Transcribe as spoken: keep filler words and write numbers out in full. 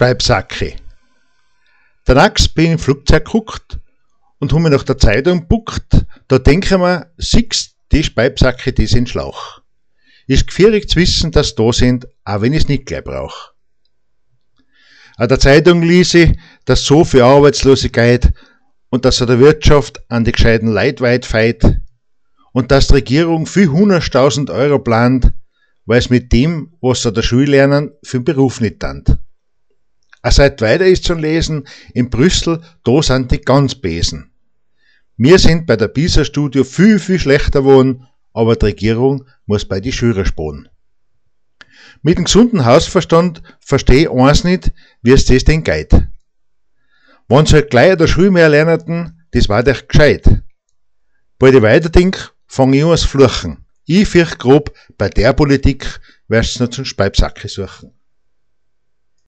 Speibsacke. Danach bin ich im Flugzeug geguckt und habe mich nach der Zeitung gebuckt. Da denke ich mir, siehst die Speibsacke, die sind Schlauch. Ist gefährlich zu wissen, dass sie da sind, auch wenn ich es nicht gleich brauche. An der Zeitung lese ich, dass so viel Arbeitslosigkeit und dass er der Wirtschaft an die gescheiten Leute weit feit und dass die Regierung viel hunderttausend Euro plant, weil es mit dem, was sie an der Schule lernen, für den Beruf nicht tannt. Auch seit weiter ist zu lesen, in Brüssel, da sind die ganz Besen. Wir sind bei der PISA-Studie viel, viel schlechter geworden, aber die Regierung muss bei die Schüler sparen. Mit dem gesunden Hausverstand verstehe ich eins nicht, wie es das denn geht. Wenn sie halt gleich an der Schule mehr lernten, das war doch gescheit. Bald ich weiterdenke, fange ich an zu fluchen. Ich fürchte grob, bei der Politik wirst du noch zum Speibsacke suchen.